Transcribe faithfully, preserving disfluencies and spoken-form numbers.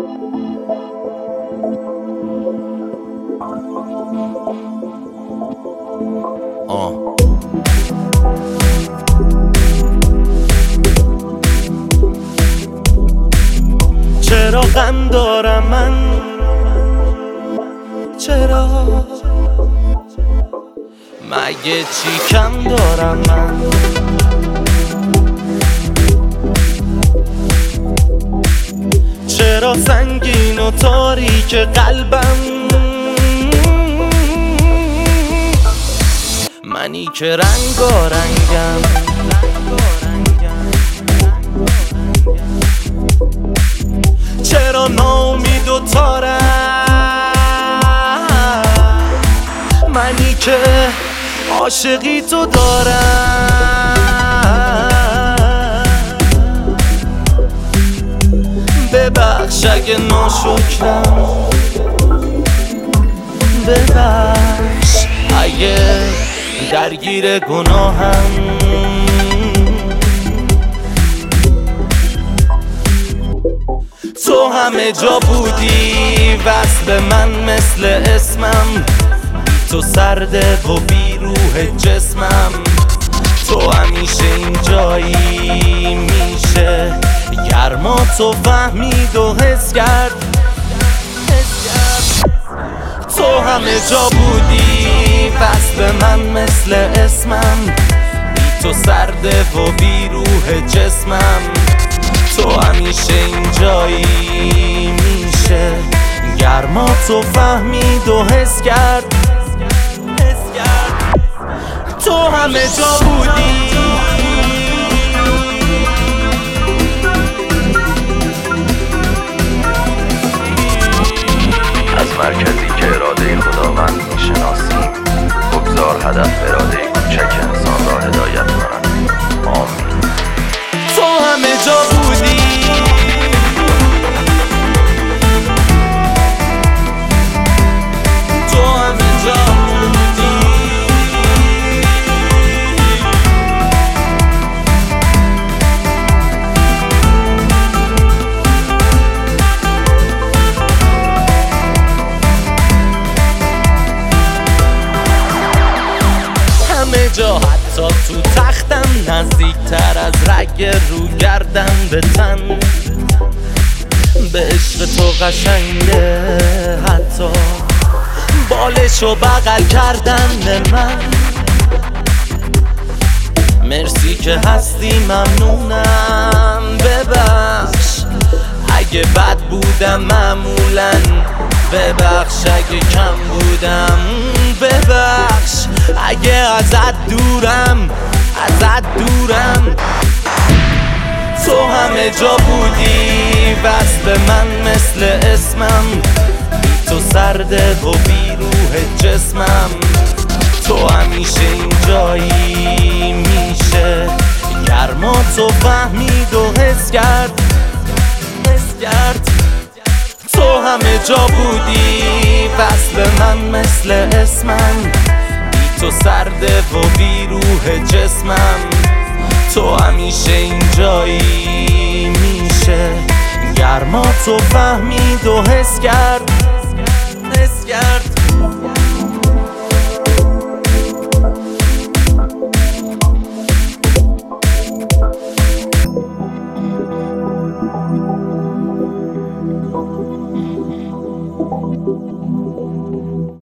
آه. چرا غم دارم من؟ چرا مگه چی کم دارم من؟ چرا سنگین و تاریک قلبم، منی که رنگارنگم. چرا ناامید و تارم، منی که عاشقی تو دارم. ببخش اگه ناشکرم، ببخش اگه درگیر گناهم. تو همه جا بودی وصل من مثل اسمم، تو سرده و بی روح جسمم. تو همیشه اینجایی، میشه گرما تو فهمید و حس کرد. تو همه جا بودی وصل من مثل اسمم، بی تو سرده و بی روح جسمم. تو همیشه اینجایی، میشه گرما تو فهمید و حس کرد. تو همه جا بودی. از مرکزی که اراده خداوند میشناسیم، بگذار هدف اراده کوچک انسان را هدایت کند. آمین. تو همه جا بودی. تو همه جا بودی. همه جا، حتی تو تختم، نزدیکتر از رگ رو گردن به تن. به عشق تو قشنگه حتی بالشو بغل کردن من. مرسی که هستی، ممنونم. ببخش اگه بد بودم معمولاً، ببخش اگه کم بودم، ببخش اگه ازت دورم، ازت دورم. تو همه جا بودی وصل من مثل اسمم، تو سرده و بی روح جسمم. تو همیشه اینجایی، میشه گرما تو فهمید و حس کرد. حس کرد. تو همه جا بودی وصل من مثل اسمم، بی تو سرده و بی روح جسمم. تو همیشه اینجایی، میشه گرما تو فهمید و حس کرد. حس کرد. Thank you.